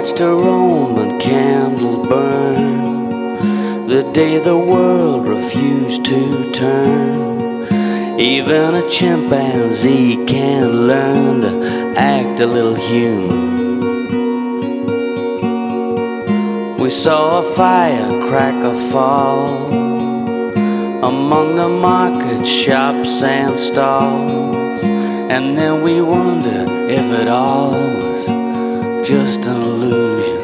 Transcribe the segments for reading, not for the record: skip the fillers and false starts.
watched a Roman candle burn the day the world refused to turn. Even a chimpanzee can learn to act a little human. We saw a firecracker fall among the market shops and stalls, and then we wonder if it all was just an illusion.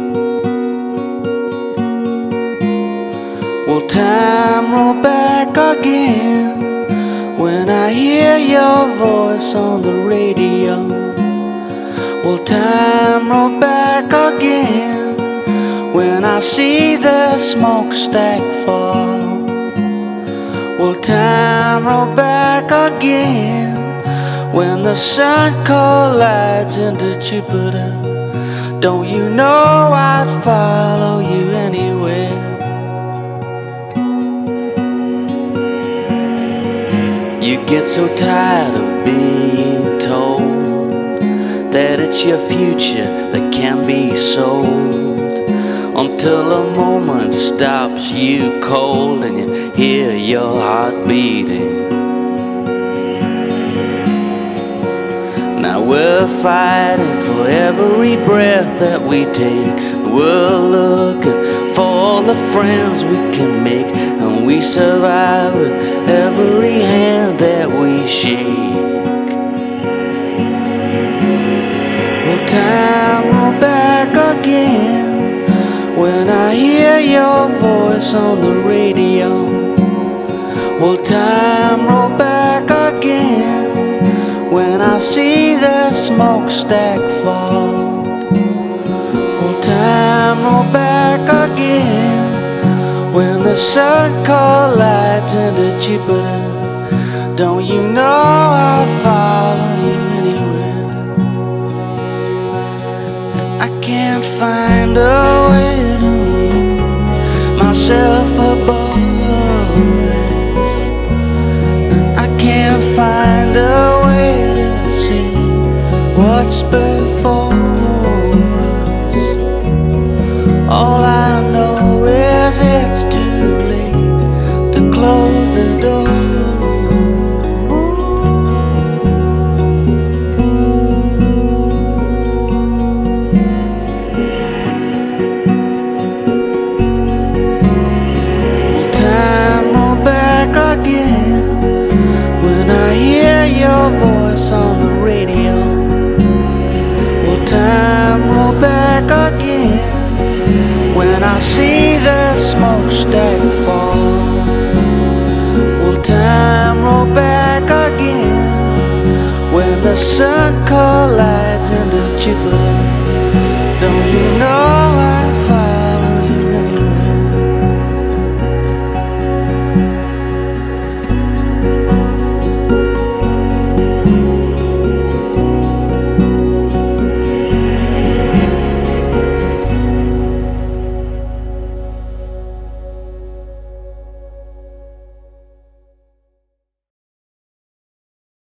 Will time roll back again when I hear your voice on the radio? Will time roll back again when I see the smokestack fall? Will time roll back again when the sun collides into Jupiter? Don't you know I'd follow you anywhere? You get so tired of being told that it's your future that can be sold, until a moment stops you cold and you hear your heart beating. Now we're fighting for every breath that we take. We're looking for all the friends we can make, and we survive with every hand that we shake. Will time roll back again when I hear your voice on the radio? Will time roll back again when I see the smokestack fall? Will time roll back again when the sun collides into Jupiter? Don't you know I'll follow you anywhere? I can't find a way to move myself above this. I can't find a way to see what's before us. All I know is it's too late to close the door. Will time roll back again when I hear your voice on the radio? Will time roll back again when I see the smokestack fall? Will time roll back again when the sun collides